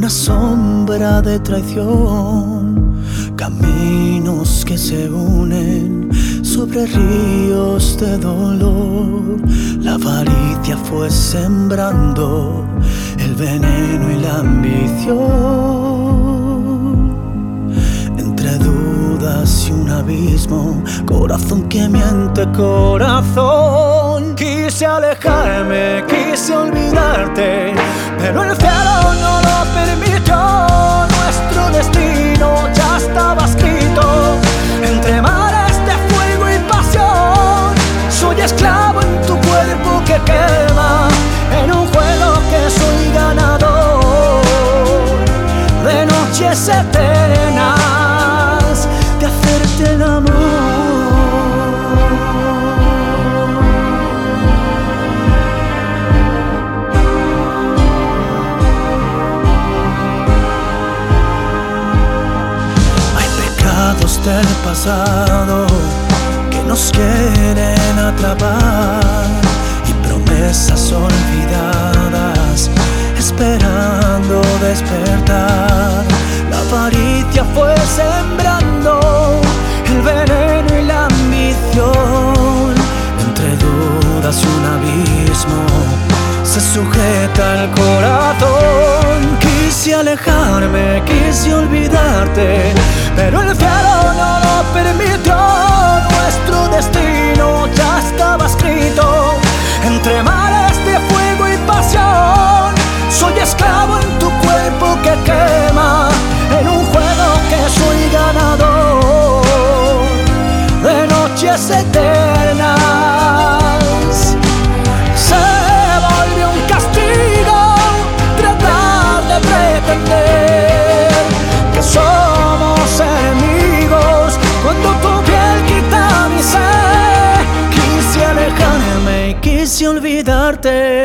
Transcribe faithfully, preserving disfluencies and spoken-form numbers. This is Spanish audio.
una sombra de traición, caminos que se unen sobre ríos de dolor. La avaricia fue sembrando el veneno y la ambición. Entre dudas y un abismo, corazón que miente, corazón. Quise alejarme, quise olvidarte, pero el cielo no lo permitió. Nuestro destino ya estaba escrito entre mares de fuego y pasión. Soy esclavo en tu cuerpo que quema, en un juego que soy ganador de noches eternas de hacerte el amor. Del pasado que nos quieren atrapar y promesas olvidadas esperando despertar. La avaricia fue sembrando el veneno y la ambición. Entre dudas y un abismo se sujeta el corazón. Quise alejarme, quise olvidarte, pero el cielo no lo permitió. Nuestro destino ya estaba escrito entre mares de fuego y pasión. Soy esclavo en tu cuerpo que quema, en un juego que soy ganador de noches eternas. Se volvió un castigo tratar de pretender que somos enemigos cuando tu piel quita mi sed. Quise alejarme y quise olvidarte,